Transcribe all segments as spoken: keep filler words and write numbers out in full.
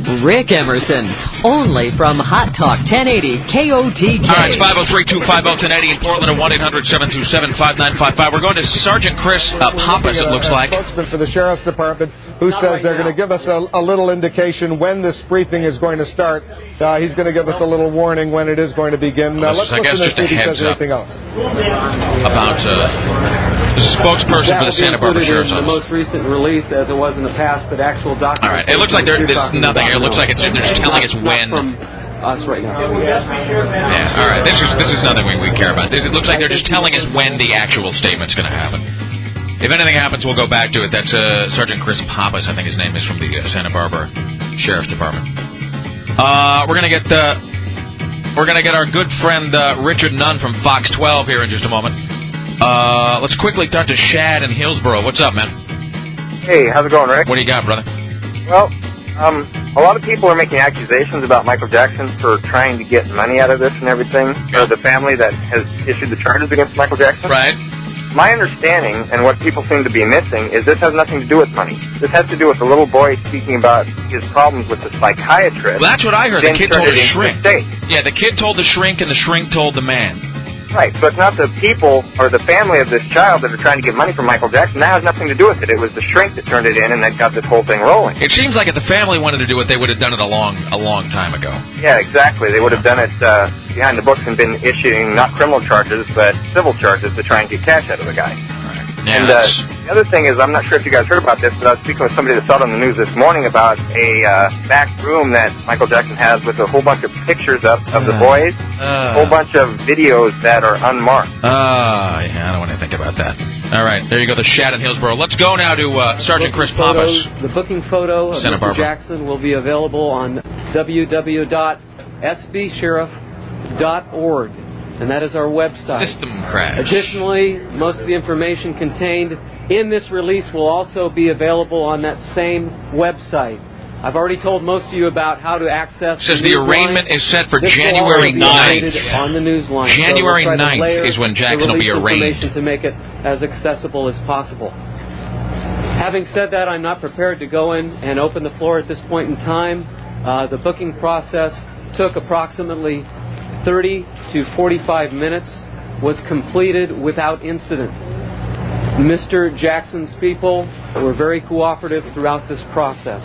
Rick Emerson, only from Hot Talk ten eighty K O T K. All right, it's five oh three, two five oh, one oh eighty in Portland at one eight hundred, seven two seven, five nine five five. We're going to Sergeant Chris uh, Pappas, it looks like. Spokesman for the Sheriff's Department, who Not says right they're going to give us a, a little indication when this briefing is going to start. Uh, he's going to give us a little warning when it is going to begin. Uh, let's I guess listen just to a see if he heads says up anything else. About, uh... This is a spokesperson for the Santa Barbara Sheriff's Office. The most recent release, as it was in the past, but actual documents. All right, it looks like there, there's nothing. It looks like it's, they're just telling us when. From us right now. Yeah. All right. This is this is nothing we, we care about. This, it looks like they're just telling us when the actual statement's going to happen. If anything happens, we'll go back to it. That's uh, Sergeant Chris Pappas, I think his name is, from the uh, Santa Barbara Sheriff's Department. Uh, we're gonna get uh, we're gonna get our good friend uh, Richard Nunn from Fox twelve here in just a moment. Uh, let's quickly talk to Shad in Hillsboro. What's up, man? Hey, how's it going, Rick? What do you got, brother? Well, um, a lot of people are making accusations about Michael Jackson for trying to get money out of this and everything, or the family that has issued the charges against Michael Jackson. Right. My understanding, and what people seem to be missing, is this has nothing to do with money. This has to do with the little boy speaking about his problems with the psychiatrist. Well, that's what I heard. The kid told the shrink. The yeah, the kid told the shrink, and the shrink told the man. Right, so it's not the people or the family of this child that are trying to get money from Michael Jackson. That has nothing to do with it. It was the shrink that turned it in and that got this whole thing rolling. It seems like if the family wanted to do it, they would have done it a long, a long time ago. Yeah, exactly. They would have done it uh, behind the books and been issuing not criminal charges, but civil charges to try and get cash out of the guy. Yeah, and uh, the other thing is, I'm not sure if you guys heard about this, but I was speaking with somebody that saw it on the news this morning about a uh, back room that Michael Jackson has with a whole bunch of pictures up of the boys, uh, a whole bunch of videos that are unmarked. Ah, uh, yeah, I don't want to think about that. All right, there you go, the Shad in Hillsboro. Let's go now to uh, Sergeant Chris Pappas. The booking photo of Santa Mister Barbara. Jackson will be available on w w w dot s b sheriff dot org. And that is our website. System crash. Additionally, most of the information contained in this release will also be available on that same website. I've already told most of you about how to access it says the, the arraignment line. is set for this January ninth. On the news line. January so we'll ninth is when Jackson will be arraigned. To make it as accessible as possible. Having said that, I'm not prepared to go in and open the floor at this point in time. Uh, the booking process took approximately thirty to forty-five minutes, was completed without incident. Mister Jackson's people were very cooperative throughout this process.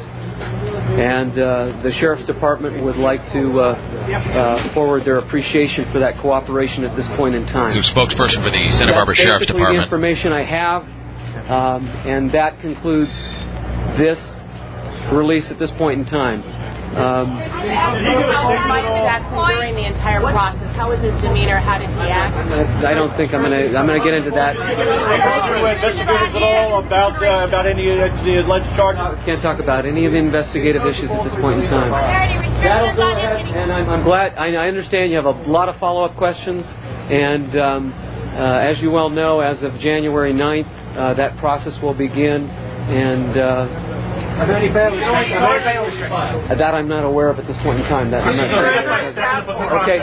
And uh, the Sheriff's Department would like to uh, uh, forward their appreciation for that cooperation at this point in time. So, spokesperson for the Santa Barbara Sheriff's Department. That's basically the information I have, um, and that concludes this release at this point in time. Um, you asked about Michael Jackson during the entire process. How was his demeanor? How did he act? I don't think I'm gonna. I'm gonna get into that. Investigators at all about uh, about any of the alleged charges? I can't talk about any of the investigative issues at this point in time. That'll go ahead, and I'm, I'm glad. I, I understand you have a lot of follow-up questions, and um, uh, as you well know, as of January ninth, uh, that process will begin, and. Uh, Are there any family restrictions? That I'm not aware of at this point in time. That I'm not sure. Okay.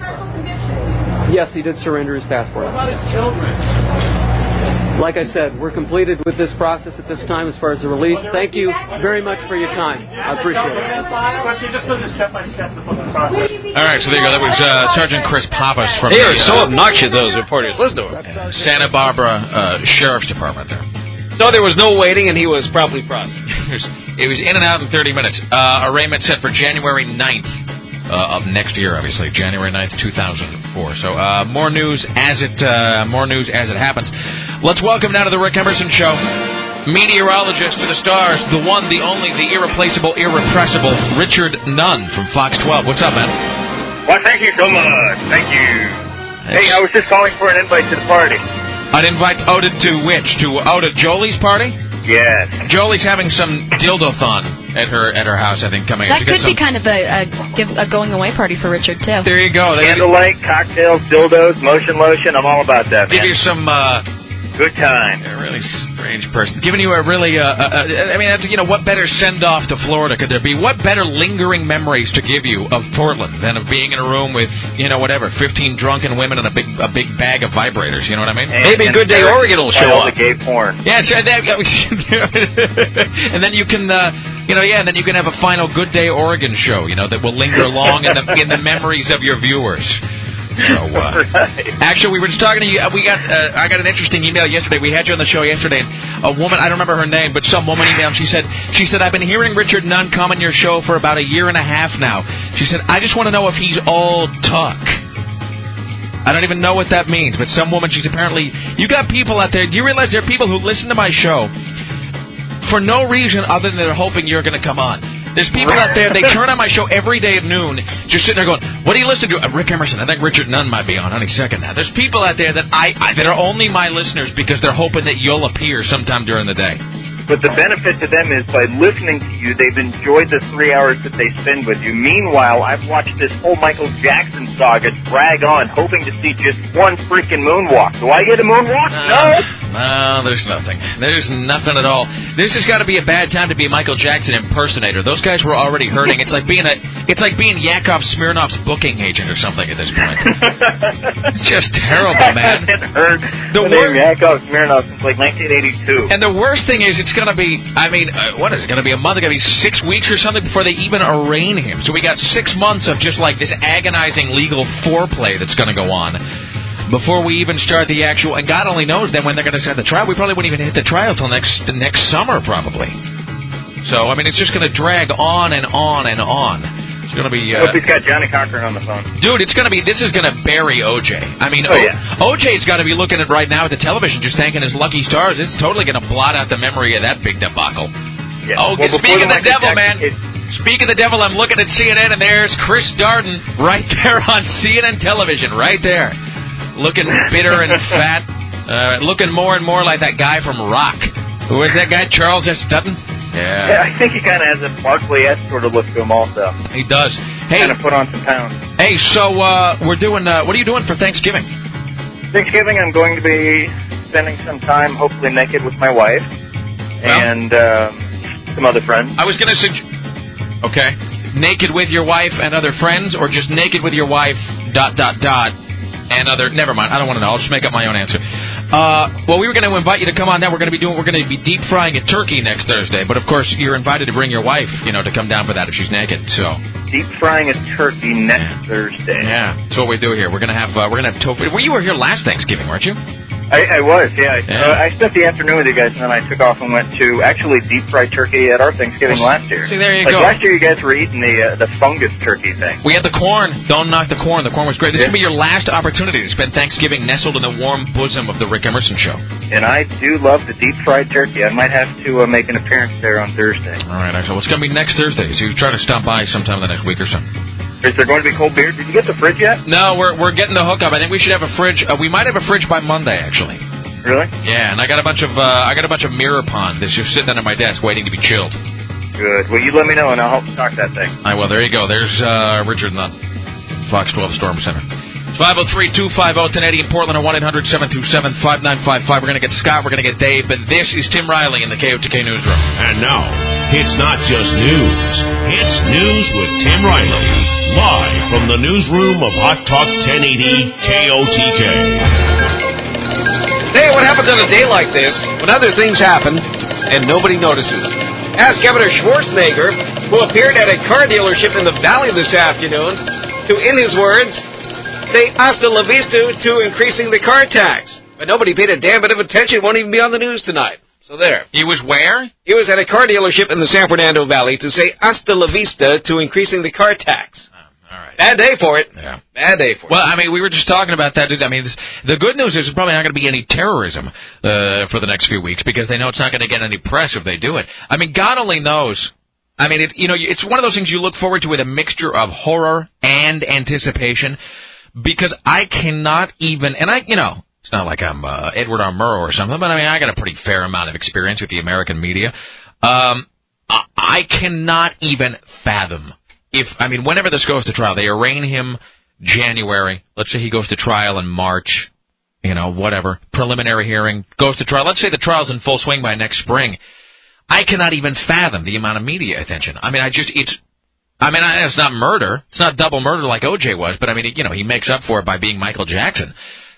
Yes, he did surrender his passport. What about his children? Like I said, we're completed with this process at this time as far as the release. Thank you very much for your time. I appreciate it. Just go step by step the booking process. All right, so there you go. That was uh, Sergeant Chris Pappas from they the, are so uh, obnoxious, those reporters. Listen to him. uh, Santa Barbara uh, Sheriff's Department there. So there was no waiting, and he was promptly prosecuted. It was in and out in thirty minutes. Uh, arraignment set for January ninth uh, of next year, obviously. January ninth, two thousand four. So uh, more news as it uh, more news as it happens. Let's welcome now to the Rick Emerson Show, meteorologist for the stars, the one, the only, the irreplaceable, irrepressible, Richard Nunn from Fox twelve. What's up, man? Well, thank you so much. Thank you. It's, hey, I was just calling for an invite to the party. An invite out to which? To out to Jolie's party? Yes. Jolie's having some dildo-thon at her at her house, I think, coming that up. That could some... be kind of a, a, give, a going-away party for Richard, too. There you go. Candlelight, cocktails, dildos, motion lotion, I'm all about that, man. Give you some... Uh, Good time. A really strange person. Giving you a really, uh, uh, I mean, that's, you know, what better send-off to Florida could there be? What better lingering memories to give you of Portland than of being in a room with, you know, whatever, fifteen drunken women and a big a big bag of vibrators, you know what I mean? And, Maybe and Good Day Oregon will show all up. the gay porn. Yeah, so that, and then you can... Uh, You know, yeah, and then you can have a final Good Day Oregon show, you know, that will linger long in the in the memories of your viewers. So, uh, right. Actually, we were just talking to you. We got, uh, I got an interesting email yesterday. We had you on the show yesterday. And a woman, I don't remember her name, but some woman emailed. And she said, she said, I've been hearing Richard Nunn come on your show for about a year and a half now. She said, I just want to know if he's all talk. I don't even know what that means, but some woman, she's apparently, you got people out there. Do you realize there are people who listen to my show for no reason other than they're hoping you're going to come on? There's people out there, they turn on my show every day at noon, just sitting there going, what do you listen to? Uh, Rick Emerson, I think Richard Nunn might be on any second now. There's people out there that I, I that are only my listeners because they're hoping that you'll appear sometime during the day. But the benefit to them is by listening to you, they've enjoyed the three hours that they spend with you. Meanwhile, I've watched this whole Michael Jackson saga drag on, hoping to see just one freaking moonwalk. Do I get a moonwalk? No. No, there's nothing. There's nothing at all. This has got to be a bad time to be a Michael Jackson impersonator. Those guys were already hurting. It's like being a, it's like being Yakov Smirnoff's booking agent or something at this point. It's just terrible, man. I haven't heard the, the name Yakov Smirnoff since like nineteen eighty-two. And the worst thing is, it's going to be, I mean, uh, what is it going to be, a month? It's going to be six weeks or something before they even arraign him. So we got six months of just like this agonizing legal foreplay that's going to go on before we even start the actual, and God only knows then when they're going to start the trial. We probably wouldn't even hit the trial till next next summer, probably. So, I mean, it's just going to drag on and on and on. It's going to be... Uh, Hope he's got Johnny Cochran on the phone. Dude, it's going to be, this is going to bury O J. I mean, oh, yeah. O J's got to be looking at right now at the television, just thanking his lucky stars. It's totally going to blot out the memory of that big debacle. Yeah. Oh, well, speaking of the devil, Jackson, man. It, Speaking of the devil, I'm looking at C N N, and there's Chris Darden right there on C N N television, right there. Looking bitter and fat, uh, looking more and more like that guy from Rock. Who is that guy, Charles S. Dutton? Yeah. Yeah, I think he kind of has a Barkley-esque sort of look to him also. He does. Hey, kind of put on some pounds. Hey, so uh, we're doing, uh, what are you doing for Thanksgiving? Thanksgiving, I'm going to be spending some time, hopefully naked, with my wife well, and um, some other friends. I was going to suggest, okay, naked with your wife and other friends, or just naked with your wife, dot, dot, dot, and other, never mind, I don't want to know, I'll just make up my own answer. Uh, well, we were going to invite you to come on now. We're going to be doing, we're going to be deep frying a turkey next Thursday, but of course, you're invited to bring your wife, you know, to come down for that if she's naked, so. Deep frying a turkey next yeah. Thursday. Yeah, that's what we do here. We're going to have, uh, we're going to have tofu. Well, you were here last Thanksgiving, weren't you? I, I was, yeah. yeah. Uh, I spent the afternoon with you guys, and then I took off and went to actually deep fried turkey at our Thanksgiving well, last year. See, there you like go. Last year, you guys were eating the uh, the fungus turkey thing. We had the corn. Don't knock the corn. The corn was great. This yeah. will be your last opportunity to spend Thanksgiving nestled in the warm bosom of the Rick Emerson Show. And I do love the deep fried turkey. I might have to uh, make an appearance there on Thursday. All right, so it's going to be next Thursday. So you try to stop by sometime in the next week or so. Is there going to be cold beer? Did you get the fridge yet? No, we're we're getting the hookup. I think we should have a fridge. Uh, we might have a fridge by Monday, actually. Really? Yeah, and I got a bunch of uh, I got a bunch of mirror pond that's just sitting under my desk waiting to be chilled. Good. Well, you let me know, and I'll help stock that thing. I will. There you go. There's uh, Richard Nunn, Fox twelve Storm Center. It's five oh three, two five oh, ten eighty in Portland, or one eight hundred, seven two seven, five nine five five. We're going to get Scott. We're going to get Dave. But this is Tim Riley in the K O T K Newsroom. And now, it's not just news. It's News with Tim Riley. Live from the newsroom of Hot Talk ten eighty K O T K. Hey, what happens on a day like this when other things happen and nobody notices? Ask Governor Schwarzenegger, who appeared at a car dealership in the Valley this afternoon, to, in his words, say hasta la vista to increasing the car tax. But nobody paid a damn bit of attention. It won't even be on the news tonight. So there. He was where? He was at a car dealership in the San Fernando Valley to say hasta la vista to increasing the car tax. All right. Bad day for it. Yeah. Bad day for it. Well, I mean, we were just talking about that. I mean, this, the good news is there's probably not going to be any terrorism uh, for the next few weeks because they know it's not going to get any press if they do it. I mean, God only knows. I mean, it, you know, it's one of those things you look forward to with a mixture of horror and anticipation because I cannot even, and I, you know, it's not like I'm uh, Edward R. Murrow or something, but I mean, I got a pretty fair amount of experience with the American media. Um, I, I cannot even fathom. If, I mean, whenever this goes to trial, they arraign him January. Let's say he goes to trial in March, you know, whatever. Preliminary hearing, goes to trial. Let's say the trial's in full swing by next spring. I cannot even fathom the amount of media attention. I mean, I just, it's, I mean, it's not murder. It's not double murder like O J was, but I mean, you know, he makes up for it by being Michael Jackson.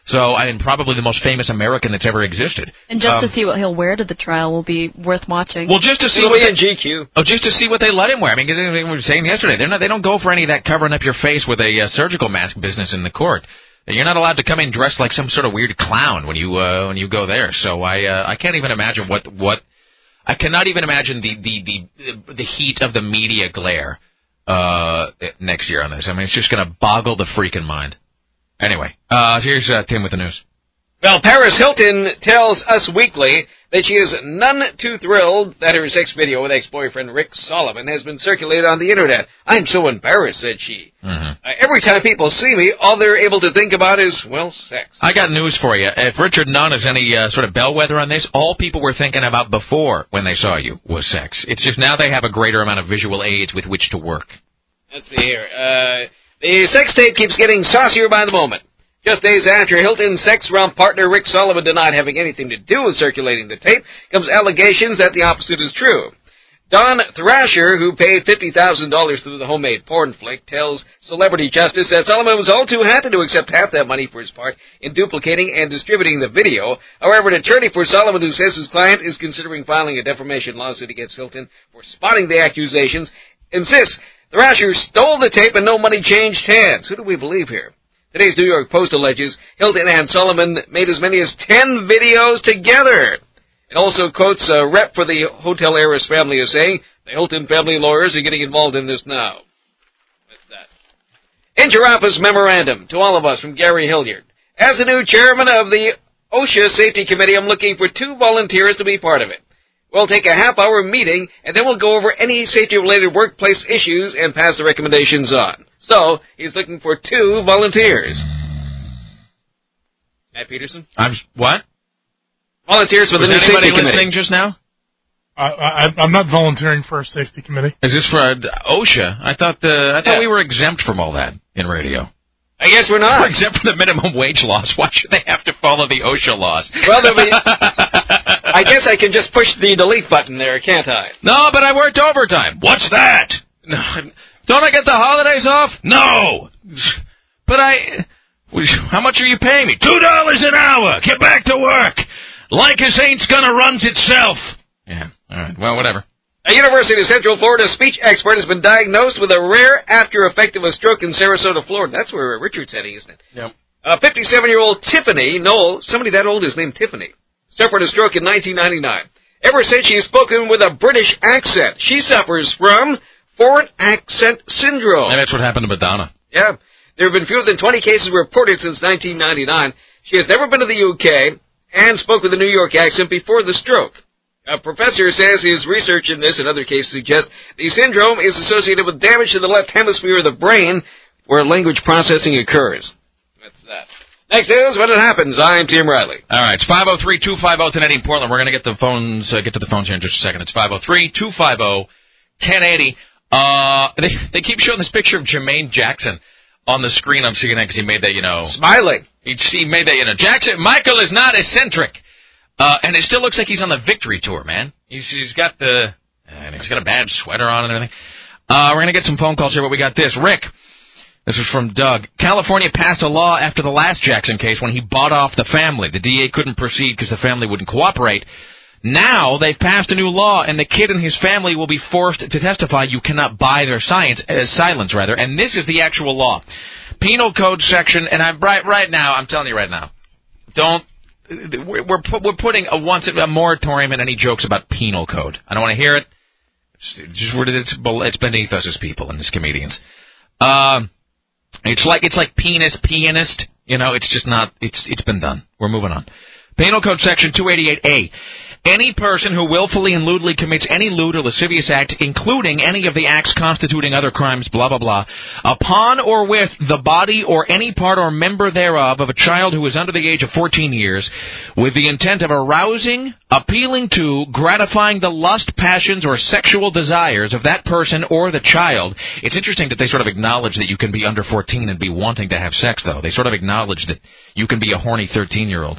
So, I mean, probably the most famous American that's ever existed. And just um, to see what he'll wear to the trial will be worth watching. Well, just to see It'll what be they, in G Q. Oh, just to see what they let him wear. I mean, because we were saying yesterday, they're not, they don't go for any of that covering up your face with a uh, surgical mask business in the court. You're not allowed to come in dressed like some sort of weird clown when you uh, when you go there. So I uh, I can't even imagine what what I cannot even imagine the the the, the heat of the media glare uh, next year on this. I mean, it's just going to boggle the freaking mind. Anyway, uh, here's uh, Tim with the news. Well, Paris Hilton tells Us Weekly that she is none too thrilled that her sex video with ex-boyfriend Rick Solomon has been circulated on the Internet. I'm so embarrassed, said she. Mm-hmm. Uh, every time people see me, all they're able to think about is, well, sex. I got news for you. If Richard Nunn is any uh, sort of bellwether on this, all people were thinking about before when they saw you was sex. It's just now they have a greater amount of visual aids with which to work. Let's see here. Uh, the sex tape keeps getting saucier by the moment. Just days after Hilton's sex-romp partner Rick Solomon denied having anything to do with circulating the tape, comes allegations that the opposite is true. Don Thrasher, who paid fifty thousand dollars through the homemade porn flick, tells Celebrity Justice that Solomon was all too happy to accept half that money for his part in duplicating and distributing the video. However, an attorney for Solomon, who says his client is considering filing a defamation lawsuit against Hilton for spotting the accusations, insists Thrasher stole the tape and no money changed hands. Who do we believe here? Today's New York Post alleges Hilton and Solomon made as many as ten videos together. It also quotes a rep for the hotel heiress family as saying, the Hilton family lawyers are getting involved in this now. That's that. Inter-office memorandum to all of us from Gary Hilliard. As the new chairman of the OSHA Safety Committee, I'm looking for two volunteers to be part of it. We'll take a half-hour meeting, and then we'll go over any safety-related workplace issues and pass the recommendations on. So, he's looking for two volunteers. Matt Peterson? I'm what? Volunteers for Was the new anybody safety listening committee. just now? I, I, I'm not volunteering for a safety committee. Is this for uh, OSHA? I thought the I thought Yeah. we were exempt from all that in radio. I guess we're not. We're exempt from the minimum wage laws. Why should they have to follow the OSHA laws? Well, there'll be, I guess I can just push the delete button there, can't I? No, but I worked overtime. What's that? No, don't I get the holidays off? No. But I... How much are you paying me? Two dollars an hour. Get back to work. Like as ain't's gonna runs itself. Yeah, all right. Well, whatever. A University of Central Florida speech expert has been diagnosed with a rare after effect of a stroke in Sarasota, Florida. That's where Richard's heading, isn't it? Yep. A fifty-seven-year-old Tiffany Knoll, somebody that old is named Tiffany, suffered a stroke in nineteen ninety-nine. Ever since, she's spoken with a British accent. She suffers from foreign accent syndrome. And that's what happened to Madonna. Yeah. There have been fewer than twenty cases reported since nineteen ninety-nine. She has never been to the U K and spoke with a New York accent before the stroke. A professor says his research in this and other cases suggests the syndrome is associated with damage to the left hemisphere of the brain where language processing occurs. That's that. Next is When It Happens. I'm Tim Riley. All right, it's five oh three, two five oh, ten eighty in Portland. We're going to get the phones, uh, get to the phones here in just a second. It's five oh three, two five oh, ten eighty. Uh, they, they keep showing this picture of Jermaine Jackson on the screen on C N N because he made that, you know... Smiling. He, he made that, you know, Jackson, Michael is not eccentric. Uh, and it still looks like he's on the Victory Tour, man. He's He's got the... And he's got a bad sweater on and everything. Uh, we're going to get some phone calls here, but we got this. Rick, this is from Doug. California passed a law after the last Jackson case when he bought off the family. The D A couldn't proceed because the family wouldn't cooperate. Now they've passed a new law, and the kid and his family will be forced to testify. You cannot buy their science, uh, silence, rather. And this is the actual law. Penal Code section, and I'm right right now, I'm telling you right now, don't, we're, we're, we're putting a once a moratorium in any jokes about Penal Code. I don't want to hear it. It's, just, it's, it's beneath us as people and as comedians. Um, it's like, it's like penis, pianist. You know, it's just not, it's, it's been done. We're moving on. Penal Code section two eighty-eight A. Any person who willfully and lewdly commits any lewd or lascivious act, including any of the acts constituting other crimes, blah, blah, blah, upon or with the body or any part or member thereof of a child who is under the age of fourteen years, with the intent of arousing, appealing to, gratifying the lust, passions, or sexual desires of that person or the child. It's interesting that they sort of acknowledge that you can be under fourteen and be wanting to have sex, though. They sort of acknowledge that you can be a horny thirteen-year-old.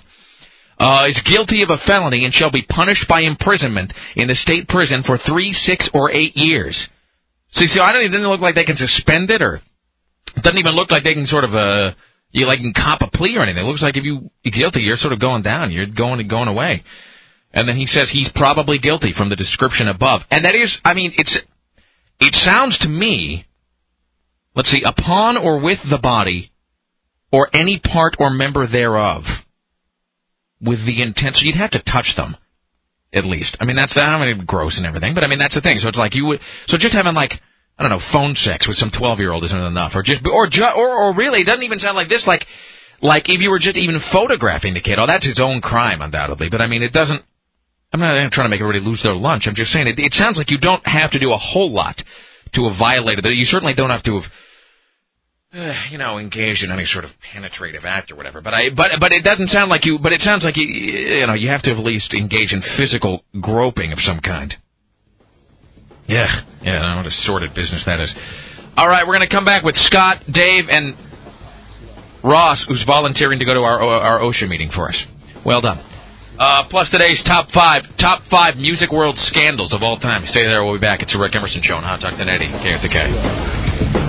Uh, is guilty of a felony and shall be punished by imprisonment in the state prison for three, six, or eight years. See, so I don't even look like they can suspend it, or it doesn't even look like they can sort of, uh, you like can cop a plea or anything. It looks like if you you're guilty, you're sort of going down. You're going and going away. And then he says he's probably guilty from the description above. And that is, I mean, it's it sounds to me, let's see, upon or with the body or any part or member thereof with the intent. So you'd have to touch them, at least. I mean, that's, I mean, gross and everything, but I mean, that's the thing. So it's like you would, so just having like, I don't know, phone sex with some twelve-year-old isn't enough. Or just, or, or, or really, it doesn't even sound like this, like, like if you were just even photographing the kid. Oh, that's his own crime, undoubtedly. But I mean, it doesn't, I'm not trying to make everybody lose their lunch. I'm just saying it, it sounds like you don't have to do a whole lot to have violated it. You certainly don't have to have, uh, you know, engaged in any sort of penetrative act or whatever. But I, but but it doesn't sound like you. But it sounds like you, you know, you have to at least engage in physical groping of some kind. Yeah, yeah. I don't know what a sordid business that is. All right, we're going to come back with Scott, Dave, and Ross, who's volunteering to go to our our OSHA meeting for us. Well done. Uh, plus today's top five, top five music world scandals of all time. Stay there. We'll be back. It's the Rick Emerson Show on Hot Talk ten eighty K O T K.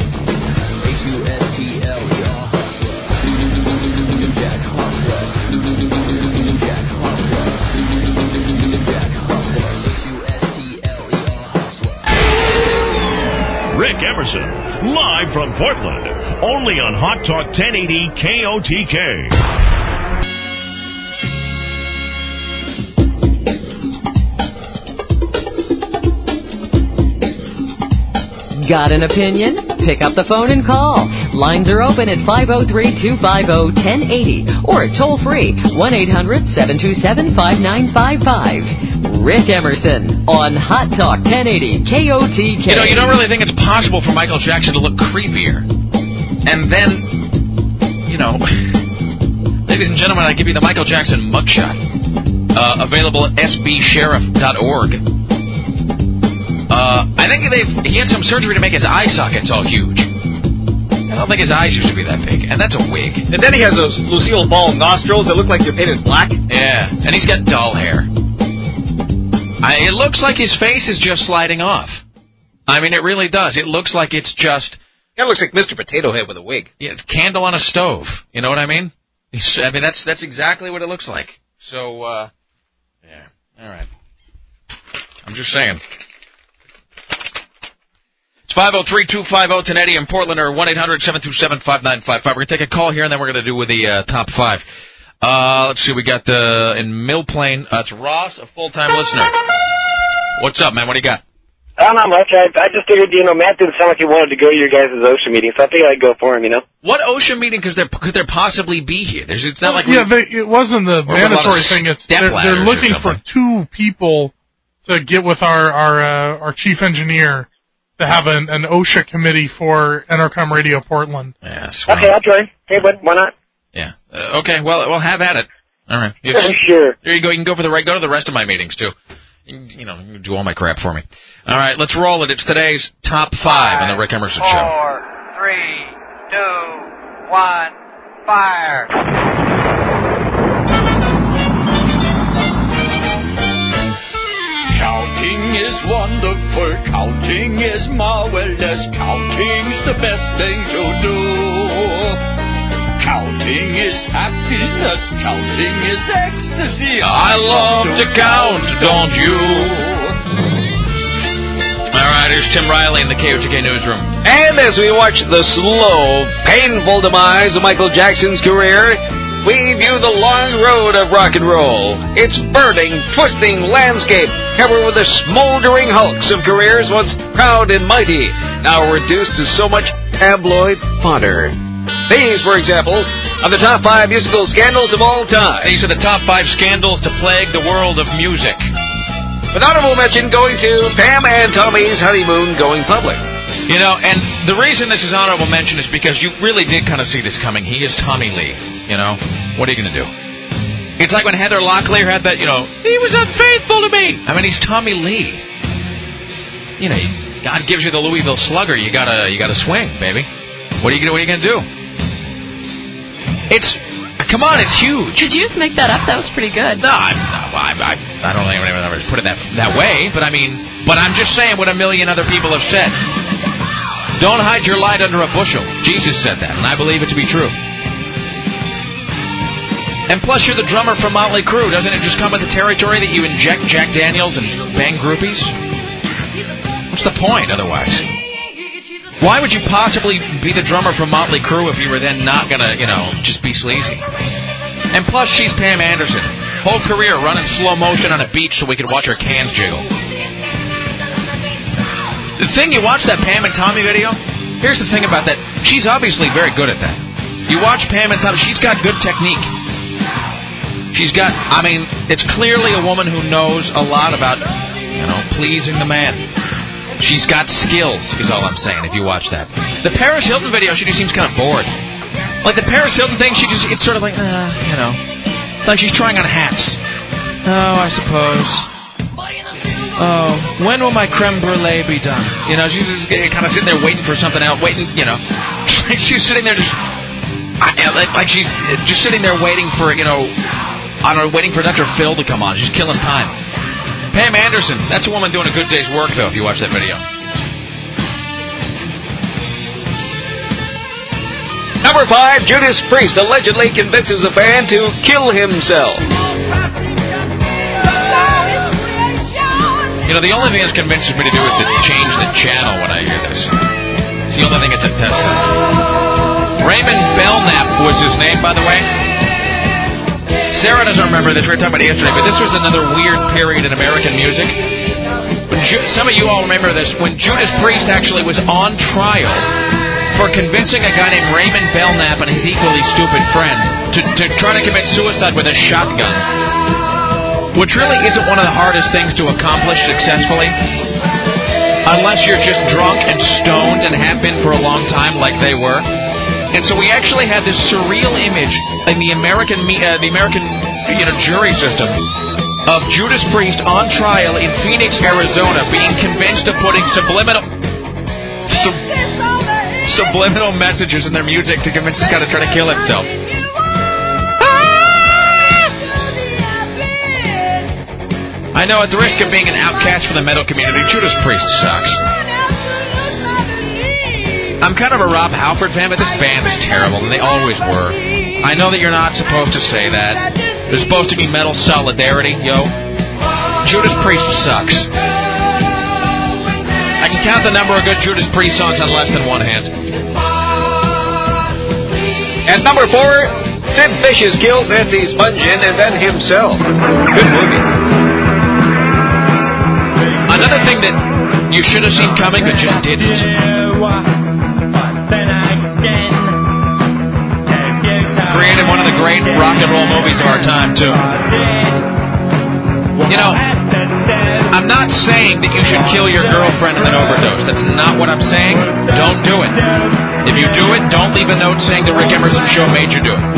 Rick Emerson, live from Portland, only on Hot Talk ten eighty K O T K. Got an opinion? Pick up the phone and call. Lines are open at five oh three, two five oh, one oh eight oh or toll free one eight hundred, seven two seven, five nine five five. Rick Emerson on Hot Talk ten eighty K O T K. You know, you don't really think it's possible for Michael Jackson to look creepier. And then, you know, ladies and gentlemen, I give you the Michael Jackson mugshot. Uh, available at s b sheriff dot org. Uh, I think they've, he had some surgery to make his eye sockets all huge. I don't think his eyes used to be that big, and that's a wig. And then he has those Lucille Ball nostrils that look like they're painted black. Yeah, and he's got dull hair. I, it looks like his face is just sliding off. I mean, it really does. It looks like it's just... It looks like Mister Potato Head with a wig. Yeah, it's candle on a stove. You know what I mean? It's, I mean, that's that's exactly what it looks like. So, uh, yeah, all right. I'm just saying. It's five oh three, two five oh, one oh eight oh in Portland, or one eight hundred, seven two seven, five nine five five. We're going to take a call here, and then we're going to do with the uh, top five. Uh, let's see, we got uh, in Mill Plain, uh, it's Ross, a full-time listener. What's up, man? What do you got? Oh, not much. I, I just figured, you know, Matt didn't sound like he wanted to go to your guys' OSHA meeting, so I figured I'd go for him, you know? What OSHA meeting could there, could there possibly be here? There's, it's not well, like... Yeah, they, it wasn't the mandatory thing. It's They're, they're looking for two people to get with our, our, uh, our chief engineer to have an, an OSHA committee for Entercom Radio Portland. Yeah, okay, I'll join. Hey, bud, why not? Yeah. Uh, okay, well, well, have at it. All right. Yeah, sure. There you go. You can go for the go to the rest of my meetings too. You, you know, you do all my crap for me. All right, let's roll it. It's today's top five, five on the Rick Emerson four, Show. Four, three, two, one, fire. Counting is wonderful, counting is marvelous, counting's the best thing to do. Counting is happiness, counting is ecstasy. I love to count, don't you? All right, here's Tim Riley in the K O T K newsroom. And as we watch the slow, painful demise of Michael Jackson's career, we view the long road of rock and roll. Its burning, twisting landscape covered with the smoldering hulks of careers once proud and mighty, now reduced to so much tabloid fodder. These, for example, are the top five musical scandals of all time. These are the top five scandals to plague the world of music. With honorable mention going to Pam and Tommy's honeymoon going public. You know, and the reason this is honorable mention is because you really did kind of see this coming. He is Tommy Lee, you know. What are you going to do? It's like when Heather Locklear had that, you know, he was unfaithful to me. I mean, he's Tommy Lee. You know, God gives you the Louisville Slugger. You gotta, you gotta swing, baby. What are you gonna, what are you gonna do? It's, come on, it's huge. Did you just make that up? That was pretty good. No, I, I, I, I don't think anyone ever put it that that way. But I mean, but I'm just saying what a million other people have said. Don't hide your light under a bushel. Jesus said that, and I believe it to be true. And plus, you're the drummer for Motley Crue. Doesn't it just come with the territory that you inject Jack Daniels and bang groupies? What's the point otherwise? Why would you possibly be the drummer for Motley Crue if you were then not going to, you know, just be sleazy? And plus, she's Pam Anderson. Whole career running slow motion on a beach so we could watch her cans jiggle. The thing, you watch that Pam and Tommy video, here's the thing about that. She's obviously very good at that. You watch Pam and Tommy, she's got good technique. She's got, I mean, it's clearly a woman who knows a lot about, you know, pleasing the man. She's got skills, is all I'm saying, if you watch that. The Paris Hilton video, she just seems kind of bored. Like the Paris Hilton thing, she just, it's sort of like, uh, you know, like she's trying on hats. Oh, I suppose. Oh, when will my creme brulee be done? You know, she's just kind of sitting there waiting for something else, waiting, you know. She's sitting there just, I, like, like she's just sitting there waiting for, you know, I don't know, waiting for Doctor Phil to come on. She's killing time. Pam Anderson, that's a woman doing a good day's work, though, if you watch that video. Number five, Judas Priest allegedly convinces a fan to kill himself. You know, the only thing this convinces me to do is to change the channel when I hear this. It's the only thing it's a test of. Raymond Belknap was his name, by the way. Sarah doesn't remember this. We were talking about it yesterday, but this was another weird period in American music. When Ju- some of you all remember this. When Judas Priest actually was on trial for convincing a guy named Raymond Belknap and his equally stupid friend to, to try to commit suicide with a shotgun. Which really isn't one of the hardest things to accomplish successfully. Unless you're just drunk and stoned and have been for a long time like they were. And so we actually had this surreal image in the American uh, the American you know, jury system of Judas Priest on trial in Phoenix, Arizona, being convinced of putting subliminal sub, subliminal messages in their music to convince this guy to try to kill himself. I know, at the risk of being an outcast from the metal community, Judas Priest sucks. I'm kind of a Rob Halford fan, but this band is terrible, and they always were. I know that you're not supposed to say that. There's supposed to be metal solidarity, yo. Judas Priest sucks. I can count the number of good Judas Priest songs on less than one hand. At number four, Sid Vicious kills Nancy Spungen and then himself. Good movie. Another thing that you should have seen coming but just didn't. Created one of the great rock and roll movies of our time, too. You know, I'm not saying that you should kill your girlfriend in an overdose. That's not what I'm saying. Don't do it. If you do it, don't leave a note saying the Rick Emerson Show made you do it.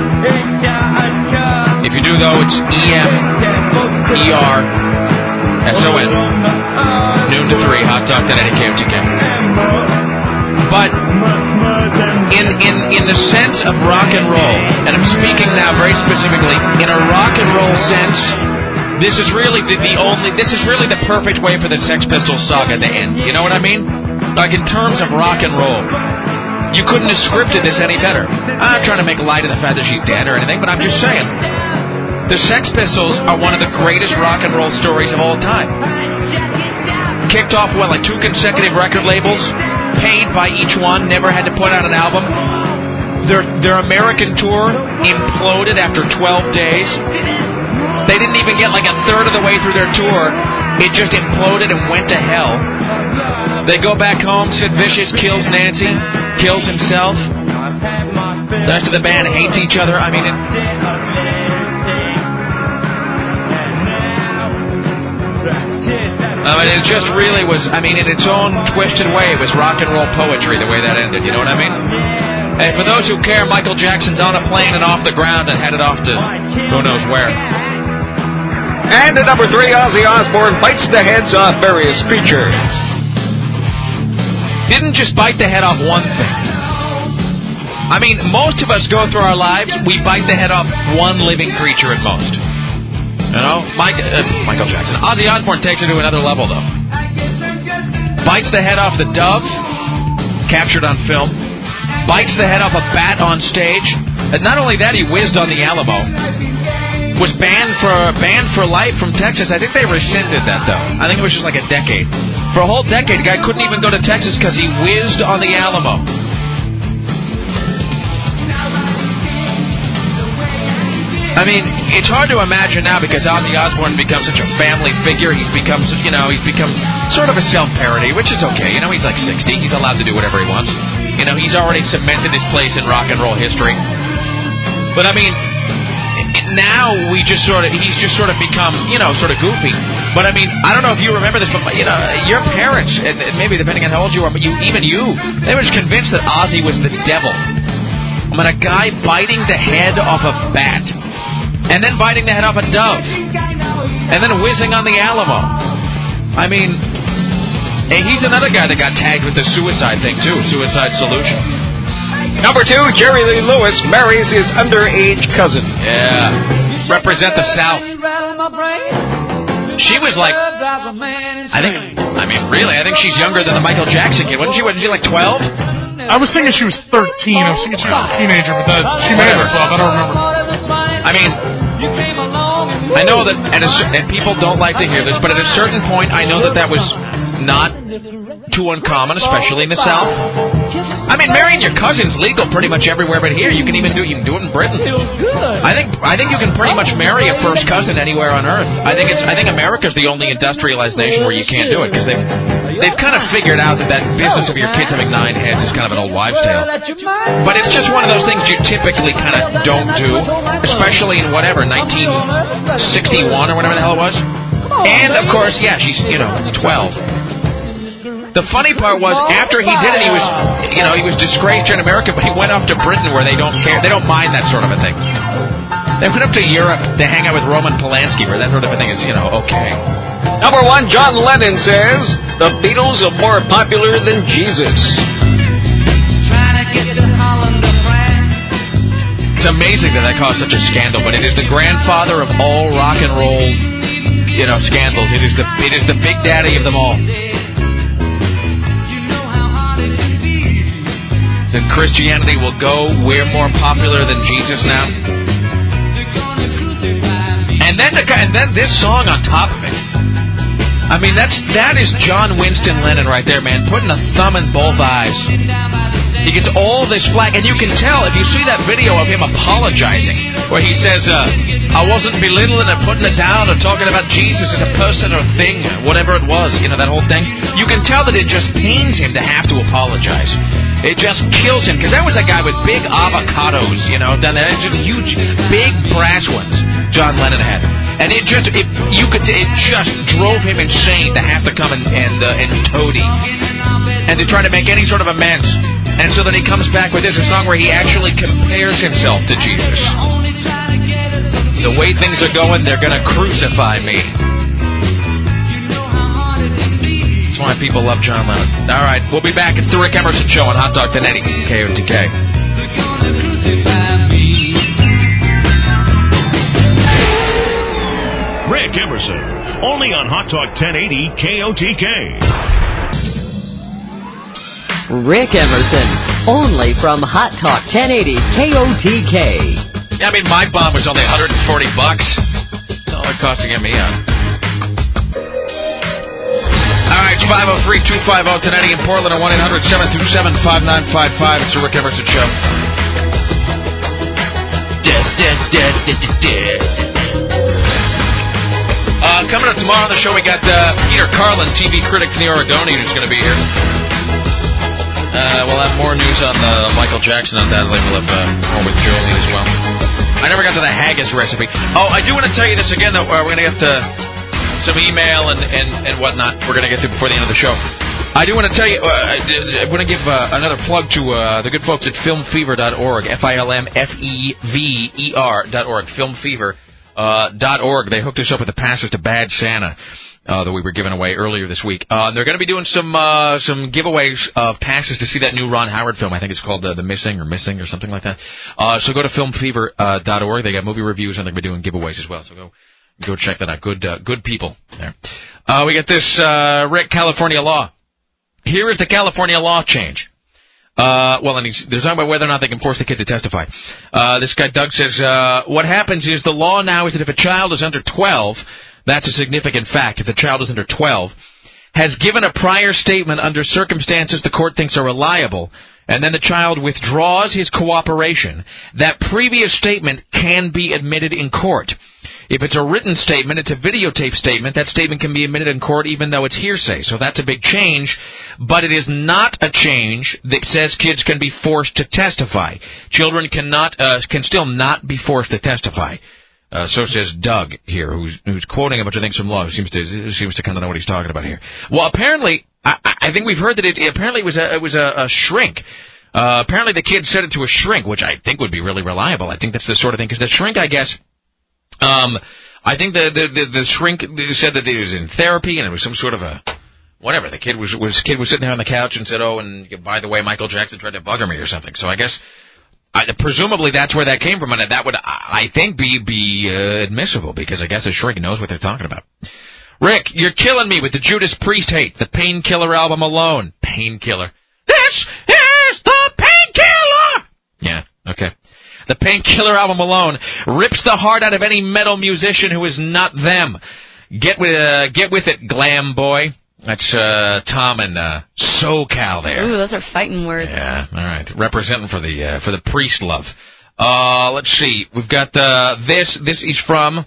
If you do, though, it's E M E R S O N. Noon to three, Hot Talk dot K O T K. But in, in, in the sense of rock and roll, and I'm speaking now very specifically, in a rock and roll sense, this is really the, the only, this is really the perfect way for the Sex Pistols saga to end. You know what I mean? Like in terms of rock and roll. You couldn't have scripted this any better. I'm not trying to make light of the fact that she's dead or anything, but I'm just saying. The Sex Pistols are one of the greatest rock and roll stories of all time. Kicked off, what, like two consecutive record labels, paid by each one, never had to put out an album. Their their American tour imploded after twelve days. They didn't even get like a third of the way through their tour. It just imploded and went to hell. They go back home, Sid Vicious kills Nancy, kills himself. The rest of the band hates each other. I mean, it... I mean, it just really was, I mean, in its own twisted way, it was rock and roll poetry the way that ended, you know what I mean? Hey, for those who care, Michael Jackson's on a plane and off the ground and headed off to who knows where. And at number three, Ozzy Osbourne bites the heads off various creatures. Didn't just bite the head off one thing. I mean, most of us go through our lives, we bite the head off one living creature at most. You know, Mike, uh, Michael Jackson. Ozzy Osbourne takes it to another level, though. Bites the head off the dove, captured on film. Bites the head off a bat on stage. And not only that, he whizzed on the Alamo. Was banned for banned for life from Texas. I think they rescinded that, though. I think it was just like a decade. For a whole decade, the guy couldn't even go to Texas because he whizzed on the Alamo. I mean, it's hard to imagine now because Ozzy Osbourne becomes such a family figure. He's become, you know, he's become sort of a self-parody, which is okay. You know, he's like sixty. He's allowed to do whatever he wants. You know, he's already cemented his place in rock and roll history. But, I mean, now we just sort of, he's just sort of become, you know, sort of goofy. But, I mean, I don't know if you remember this, but, you know, your parents, and maybe depending on how old you are, but you, even you, they were just convinced that Ozzy was the devil. I mean, a guy biting the head off a bat. And then biting the head off a dove. And then whizzing on the Alamo. I mean, hey, he's another guy that got tagged with the suicide thing, too. Suicide Solution. Number two, Jerry Lee Lewis marries his underage cousin. Yeah. Represent the South. She was like, I think, I mean, really, I think she's younger than the Michael Jackson kid. Wasn't she, wasn't she like twelve? I was thinking she was thirteen. I was thinking she was a teenager, but that, she may have been twelve. I don't remember. I mean, I know that, at a, and people don't like to hear this, but at a certain point, I know that that was not too uncommon, especially in the South. I mean, marrying your cousin's legal pretty much everywhere but here. You can even do you can do it in Britain. I think I think you can pretty much marry a first cousin anywhere on Earth. I think it's I think America's the only industrialized nation where you can't do it because they've they've kind of figured out that that business of your kids having nine heads is kind of an old wives' tale. But it's just one of those things you typically kind of don't do, especially in whatever nineteen sixty-one or whatever the hell it was. And of course, yeah, she's you know twelve. The funny part was, after he did it, he was, you know, he was disgraced here in America, but he went off to Britain where they don't care, they don't mind that sort of a thing. They went up to Europe to hang out with Roman Polanski, where that sort of a thing is, you know, okay. Number one, John Lennon says, the Beatles are more popular than Jesus. It's amazing that that caused such a scandal, but it is the grandfather of all rock and roll, you know, scandals. It is the, it is the big daddy of them all. That Christianity will go, we're more popular than Jesus now. And then the, and then this song on top of it. I mean, that's that is John Winston Lennon right there, man, putting a thumb in both eyes. He gets all this flack, and you can tell if you see that video of him apologizing, where he says, uh, I wasn't belittling or putting it down or talking about Jesus as a person or thing, whatever it was, you know, that whole thing. You can tell that it just pains him to have to apologize. It just kills him, because that was a guy with big avocados, you know, down there, just huge, big brass ones John Lennon had. And it just, it, you could, it just drove him insane to have to come and, and, uh, and toady, and to try to make any sort of amends. And so then he comes back with this, a song where he actually compares himself to Jesus. The way things are going, they're going to crucify me. That's why people love John Lennon. All right, we'll be back. It's the Rick Emerson Show on Hot Dog ten eighty K O T K. Rick Emerson, only on Hot Talk ten eighty K O T K. Rick Emerson, only from Hot Talk ten eighty K O T K. Yeah, I mean, my bomb was only one hundred forty bucks. That's all it cost to get me on. All right, five oh three, two five oh, ten eighty in Portland at one eight hundred, seven two seven, five nine five five. It's the Rick Emerson Show. Dead, dead, dead, dead, dead. Uh, coming up tomorrow on the show, we got uh, Peter Carlin, T V critic from the Oregonian, who's going to be here. Uh, we'll have more news on uh, Michael Jackson on that. We'll have uh, more with Jolene as well. I never got to the haggis recipe. Oh, I do want to tell you this again, though. Uh, we're going to get to some email and, and, and whatnot we're going to get to before the end of the show. I do want to tell you, uh, I, I want to give uh, another plug to uh, the good folks at film fever dot org, F I L M F E V E R dot org, film fever dot org. They hooked us up with the passes to Bad Santa. Uh, that we were giving away earlier this week. Uh, they're going to be doing some uh, some giveaways of passes to see that new Ron Howard film. I think it's called uh, The Missing or Missing or something like that. Uh, so go to film fever dot org. They got movie reviews and they're going to be doing giveaways as well. So go go check that out. Good uh, good people there. Uh, we got this uh, Rick, California law. Here is the California law change. Uh, well, and he's, they're talking about whether or not they can force the kid to testify. Uh, this guy, Doug, says, uh, what happens is the law now is that if a child is under twelve, that's a significant fact. If the child is under twelve, has given a prior statement under circumstances the court thinks are reliable, and then the child withdraws his cooperation, that previous statement can be admitted in court. If it's a written statement, it's a videotape statement, that statement can be admitted in court even though it's hearsay. So that's a big change, but it is not a change that says kids can be forced to testify. Children cannot, uh, can still not be forced to testify. Uh, so says Doug here, who's who's quoting a bunch of things from law, who seems to who seems to kind of know what he's talking about here. Well, apparently, I, I think we've heard that it apparently it was a it was a, a shrink. Uh, apparently, the kid said it to a shrink, which I think would be really reliable. I think that's the sort of thing because the shrink, I guess. Um, I think the, the the the shrink said that he was in therapy and it was some sort of a whatever. The kid was was kid was sitting there on the couch and said, "Oh, and by the way, Michael Jackson tried to bugger me or something." So I guess I, presumably that's where that came from, and that would I think be be uh, admissible because I guess a shrink knows what they're talking about. Rick, you're killing me with the Judas Priest hate. The Painkiller album alone. Painkiller. This is the Painkiller. Yeah. Okay. The Painkiller album alone rips the heart out of any metal musician who is not them. Get with uh, get with it, glam boy. That's uh, Tom and uh, SoCal there. Ooh, those are fighting words. Yeah, all right. Representing for the uh, for the priest love. Uh, let's see. We've got uh, this. This is from.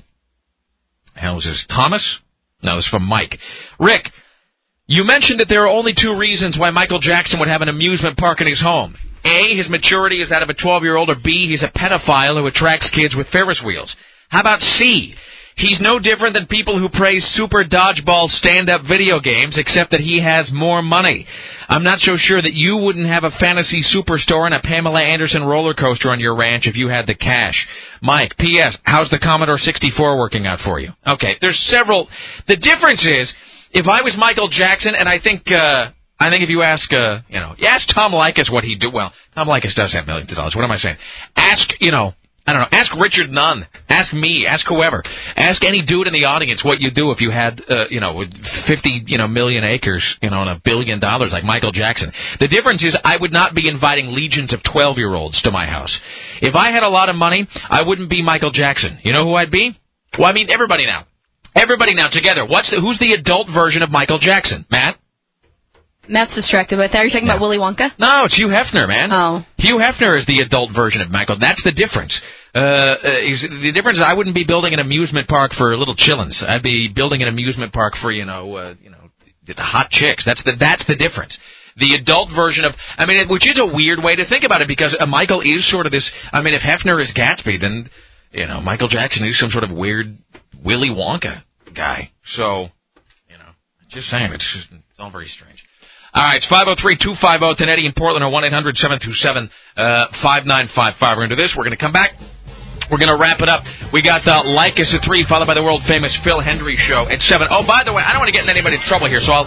Hell, is this Thomas? No, this is from Mike. Rick, you mentioned that there are only two reasons why Michael Jackson would have an amusement park in his home. A, his maturity is that of a twelve-year-old, or B, he's a pedophile who attracts kids with Ferris wheels. How about C? He's no different than people who praise Super Dodgeball stand-up video games, except that he has more money. I'm not so sure that you wouldn't have a fantasy superstore and a Pamela Anderson roller coaster on your ranch if you had the cash. Mike, P S, how's the Commodore sixty-four working out for you? Okay, there's several. The difference is, if I was Michael Jackson, and I think... uh I think if you ask, uh, you know, you ask Tom Likas what he'd do. Well, Tom Likas does have millions of dollars. What am I saying? Ask, you know, I don't know, ask Richard Nunn. Ask me. Ask whoever. Ask any dude in the audience what you'd do if you had, uh, you know, fifty, you know, million acres, you know, and a billion dollars like Michael Jackson. The difference is I would not be inviting legions of twelve-year-olds to my house. If I had a lot of money, I wouldn't be Michael Jackson. You know who I'd be? Well, I mean, everybody now. Everybody now together. What's the, who's the adult version of Michael Jackson? Matt? Matt's distracted by that. Are you talking yeah. about Willy Wonka? No, it's Hugh Hefner, man. Oh. Hugh Hefner is the adult version of Michael. That's the difference. Uh, uh, the difference is I wouldn't be building an amusement park for little chillins. I'd be building an amusement park for, you know, uh, you know, the hot chicks. That's the that's the difference. The adult version of, I mean, which is a weird way to think about it because uh, Michael is sort of this, I mean, if Hefner is Gatsby, then, you know, Michael Jackson is some sort of weird Willy Wonka guy. So, you know, just saying, it's, just, it's all very strange. All right, it's five oh three, two five oh, ten eighty in Portland or one eight hundred, seven two seven, five nine five five. We're going to do this. We're going to come back. We're going to wrap it up. We got uh, Likas at three, followed by the world-famous Phil Hendry Show at seven. Oh, by the way, I don't want to get in anybody's trouble here, so I'll...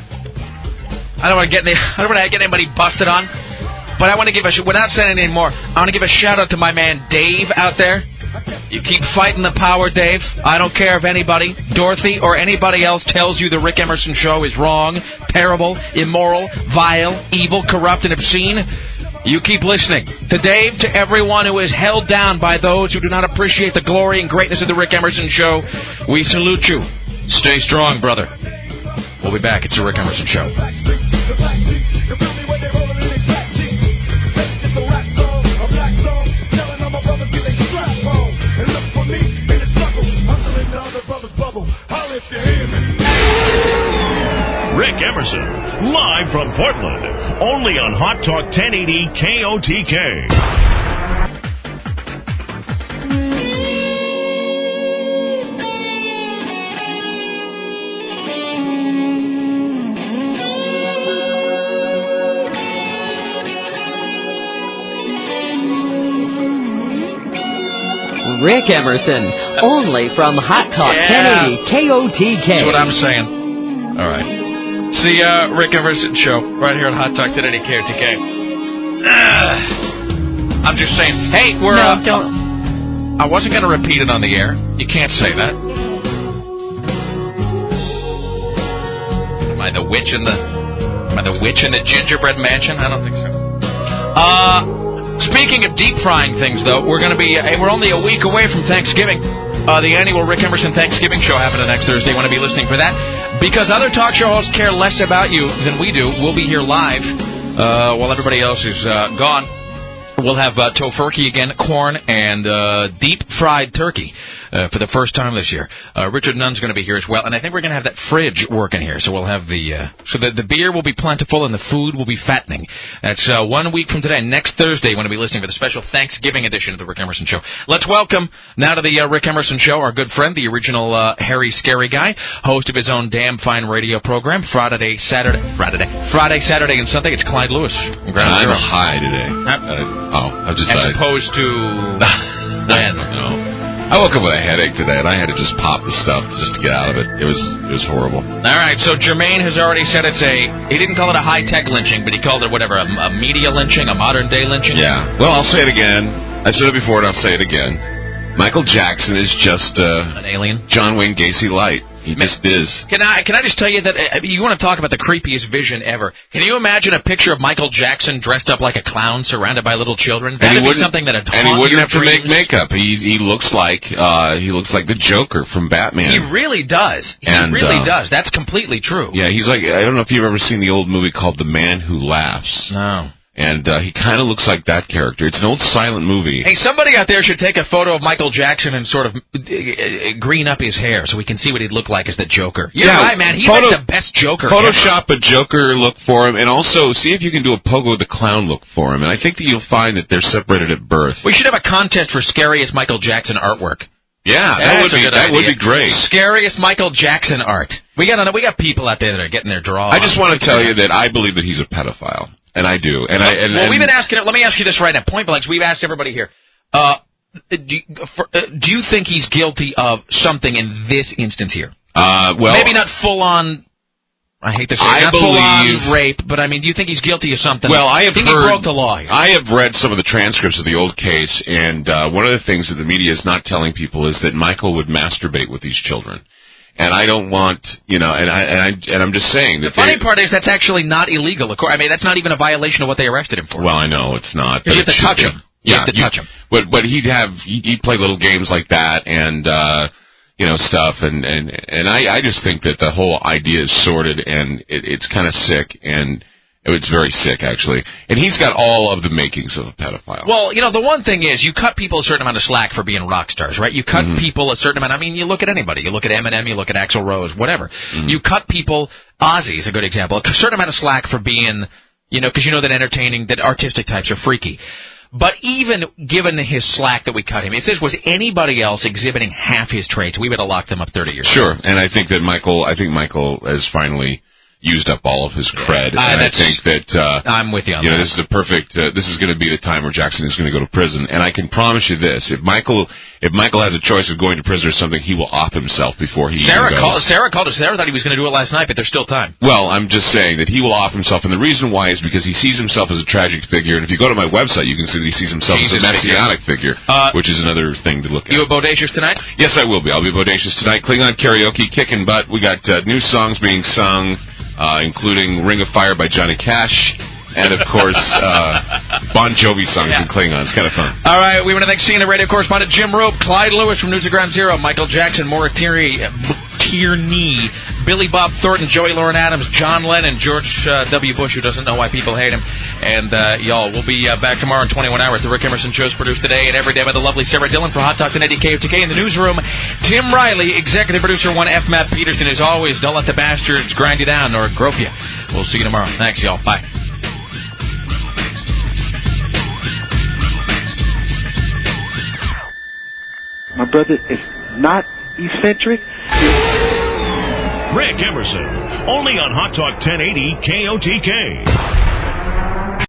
I don't want to get any, I don't want to get anybody busted on, but I want to give a... Without saying any more, I want to give a shout-out to my man Dave out there. You keep fighting the power, Dave. I don't care if anybody, Dorothy, or anybody else tells you the Rick Emerson Show is wrong, terrible, immoral, vile, evil, corrupt, and obscene. You keep listening. To Dave, to everyone who is held down by those who do not appreciate the glory and greatness of the Rick Emerson Show, we salute you. Stay strong, brother. We'll be back. It's the Rick Emerson Show. Rick Emerson, live from Portland, only on Hot Talk ten eighty K O T K. Rick Emerson, only from Hot Talk yeah. ten eighty K O T K. That's what I'm saying. All right. See uh, Rick Emerson Show right here on Hot Talk ten eighty K O T K. Uh, I'm just saying. Hey, we're. No, uh, don't. I wasn't going to repeat it on the air. You can't say that. Am I the witch in the? Am I the witch in the gingerbread mansion? I don't think so. Uh, speaking of deep frying things, though, we're going to be, uh, we're only a week away from Thanksgiving. Uh, the annual Rick Emerson Thanksgiving show happening next Thursday. Want to be listening for that? Because other talk show hosts care less about you than we do. We'll be here live uh, while everybody else is uh, gone. We'll have uh, tofurkey again, corn, and uh, deep-fried turkey uh, for the first time this year. Uh, Richard Nunn's going to be here as well, and I think we're going to have that fridge working here. So we'll have the uh, so the, the beer will be plentiful and the food will be fattening. That's uh, one week from today. Next Thursday, we're going to be listening for the special Thanksgiving edition of the Rick Emerson Show. Let's welcome now to the uh, Rick Emerson Show our good friend, the original uh, Harry Scary Guy, host of his own damn fine radio program, Friday, Saturday, Friday, Friday, Saturday, and Sunday. It's Clyde Lewis. I'm high today. Uh, Oh, I just As died. opposed to when? No. I woke up with a headache today, and I had to just pop the stuff just to get out of it. It was it was horrible. All right, so Jermaine has already said it's a, he didn't call it a high-tech lynching, but he called it whatever, a, a media lynching, a modern-day lynching? Yeah. Well, I'll say it again. I said it before, and I'll say it again. Michael Jackson is just uh, an alien? John Wayne Gacy light. He just is. Can I can I just tell you that uh, you want to talk about the creepiest vision ever? Can you imagine a picture of Michael Jackson dressed up like a clown, surrounded by little children? That would be something that would haunt and he wouldn't your have to dreams. make makeup. He he looks like uh, he looks like the Joker from Batman. He really does. He and, really uh, does. That's completely true. Yeah, he's like, I don't know if you've ever seen the old movie called The Man Who Laughs. No. And uh, he kind of looks like that character. It's an old silent movie. Hey, somebody out there should take a photo of Michael Jackson and sort of uh, uh, green up his hair so we can see what he'd look like as the Joker. You're yeah, right, man. He's photo, like the best Joker Photoshop ever. a Joker look for him, and also see if you can do a Pogo the Clown look for him. And I think that you'll find that they're separated at birth. We should have a contest for scariest Michael Jackson artwork. Yeah, that That's would be that idea. would be great. Scariest Michael Jackson art. We got we got people out there that are getting their draw. I just want to tell you that I believe that he's a pedophile. And I do. And I, and, well, and we've been asking, let me ask you this right now, point blank, we've asked everybody here. Uh, do, you, for, uh, do you think he's guilty of something in this instance here? Uh, well. Maybe not full on, I hate to say I it, not believe, full on rape, but I mean, do you think he's guilty of something? Well, I have think heard, he broke the law here. I have read some of the transcripts of the old case, and uh, one of the things that the media is not telling people is that Michael would masturbate with these children. And I don't want, you know, and I and I and I'm just saying that. The funny part is that's actually not illegal. I mean, that's not even a violation of what they arrested him for. Well, I know it's not. Because you have to touch him. You Yeah, have to you, touch him. But but he'd have he'd, he'd play little games like that and uh, you know stuff and and and I I just think that the whole idea is sordid and it, it's kind of sick and. It's very sick, actually. And he's got all of the makings of a pedophile. Well, you know, the one thing is, you cut people a certain amount of slack for being rock stars, right? You cut mm-hmm. people a certain amount. I mean, you look at anybody. You look at Eminem, you look at Axl Rose, whatever. Mm-hmm. You cut people, Ozzy is a good example, a certain amount of slack for being, you know, because you know that entertaining, that artistic types are freaky. But even given his slack that we cut him, if this was anybody else exhibiting half his traits, we would have locked them up thirty years Sure, ago. and I think that Michael, I think Michael has finally used up all of his cred, uh, and I think that uh, I'm with you on you know that. this is a perfect. Uh, this is going to be the time where Jackson is going to go to prison, and I can promise you this: if Michael, if Michael has a choice of going to prison or something, he will off himself before he Sarah even called. goes. Sarah called us. Sarah thought he was going to do it last night, but there's still time. Well, I'm just saying that he will off himself, and the reason why is because he sees himself as a tragic figure. And if you go to my website, you can see that he sees himself Jesus as a messianic figure, figure. Uh, which is another thing to look at. You a bodacious tonight? Yes, I will be. I'll be bodacious tonight. Klingon karaoke, kicking butt. We got uh, new songs being sung. Uh, including Ring of Fire by Johnny Cash, and of course, uh, Bon Jovi songs yeah. in Klingon. It's kind of fun. All right, we want to thank C N N radio correspondent Jim Rope, Clyde Lewis from News at Ground Zero, Michael Jackson, Maura Tierney, Tierney, Billy Bob Thornton, Joey Lauren Adams, John Lennon, George uh, W. Bush, who doesn't know why people hate him, and uh, y'all, we'll be uh, back tomorrow in twenty-one hours. The Rick Emerson Show is produced today and every day by the lovely Sarah Dillon for Hot Talk ten eighty K O T K in the newsroom. Tim Riley, executive producer one F. Matt Peterson, as always. Don't let the bastards grind you down or grope you. We'll see you tomorrow. Thanks, y'all. Bye. My brother is not eccentric. Rick Emerson, only on Hot Talk ten eighty K O T K.